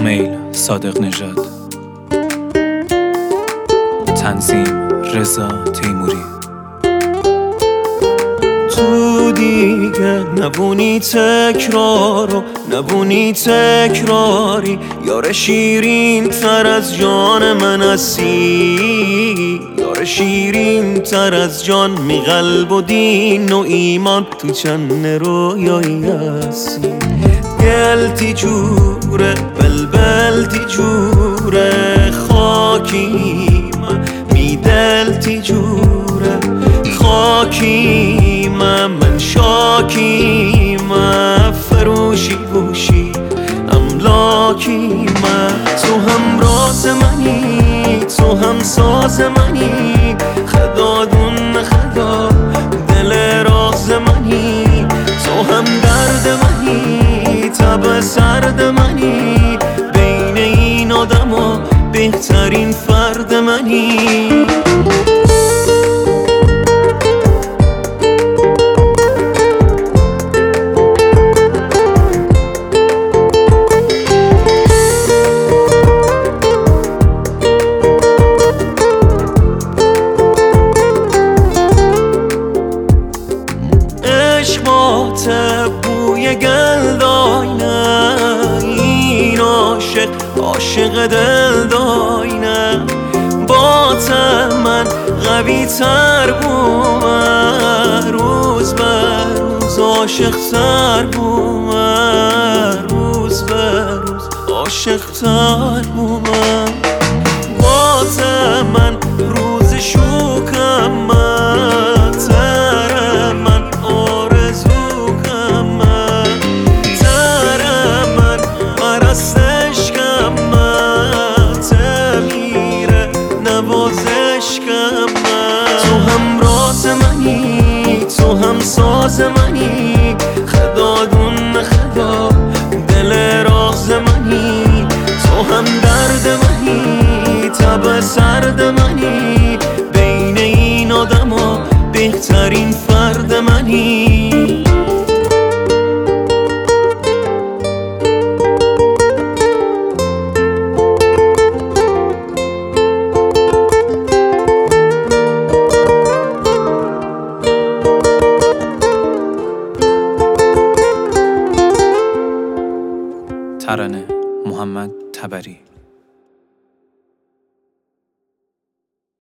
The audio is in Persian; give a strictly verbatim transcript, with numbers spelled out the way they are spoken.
ایمیل صادق نژاد. تنظیم رضا تیموری. تو دیگه نبونی تکرارو، نبونی تکراری، یار شیرین تر از جان من هستی، یار شیرین تر از جان، می قلب و دین و ایمان تو چند رویایی هستی. گلتی جوره بلبلتی جوره خاکی من، می دلتی جوره خاکی من، من شاکی من، فروشی بوشی املاکی من. تو هم راز منی، تو هم ساز منی، خدا دون خدا دل راز منی. تو هم درد منی، تب سرد منی، بین این آدما بهترین فرد منی. بوی گل داینه این عاشق، عاشق دل داینه. با من قوی تر بومه، روز به روز عاشق تر بومه، روز به روز عاشق تر بومه. با من روز شوکم من تر من، تو هم راز منی، تو هم ساز منی، خدا دون خدا دل راز منی. تو هم درد منی، تب سرد منی، بین این آدما بهترین فرد منی. ترانه محمد تبری.